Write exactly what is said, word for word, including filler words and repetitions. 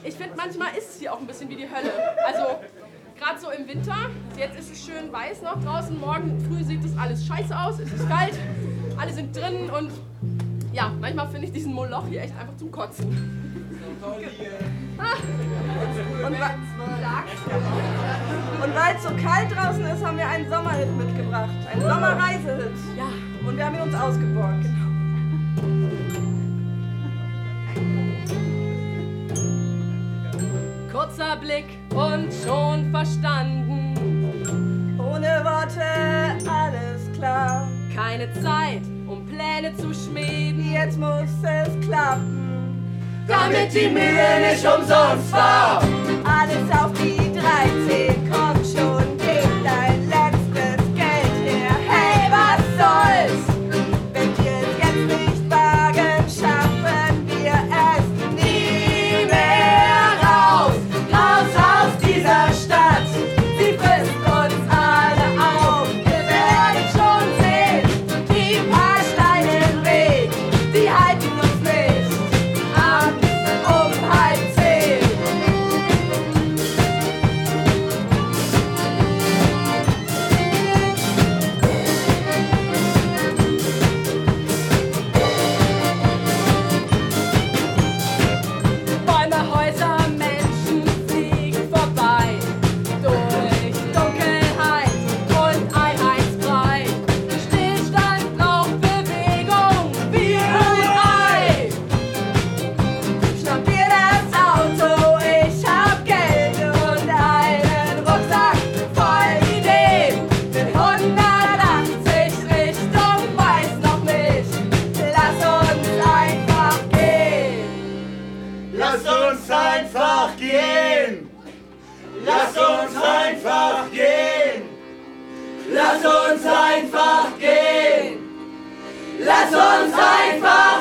Ich finde, manchmal ist es hier auch ein bisschen wie die Hölle. Also, gerade so im Winter, jetzt ist es schön weiß noch draußen, morgen früh sieht es alles scheiße aus, es ist kalt, alle sind drin und ja, manchmal finde ich diesen Moloch hier echt einfach zum Kotzen. Und, wa und weil es so kalt draußen ist, haben wir einen Sommerhit mitgebracht, einen Sommerreisehit. Ja. Und wir haben ihn uns ausgeborgt, genau. Kurzer Blick und schon verstanden. Ohne Worte, alles klar. Keine Zeit, um Pläne zu schmieden. Jetzt muss es klappen. Damit die Mühe nicht umsonst war. Alles auf die dreizehn, komm schon, gib dein letztes Geld her. Hey, was soll's? Wenn wir es jetzt nicht wagen, schaffen wir es nie mehr raus. Raus aus dieser Stadt, sie frisst uns alle auf. Wir werden schon sehen, die paar Steine im Weg, die halten uns nicht ab um halb zehn. Bäume, Häuser, Menschen fliegen vorbei. Durch Dunkelheit und Einheitsbrei. Stillstand braucht Bewegung wie Ei. Schnapp dir das Auto, ich hab Geld und einen Rucksack voll Ideen. Mit hundertachtzig Richtung, weiß noch nicht. Lass uns einfach gehen. Lass uns einfach gehen. Lass uns einfach gehen. Lass uns einfach gehen. Lass uns einfach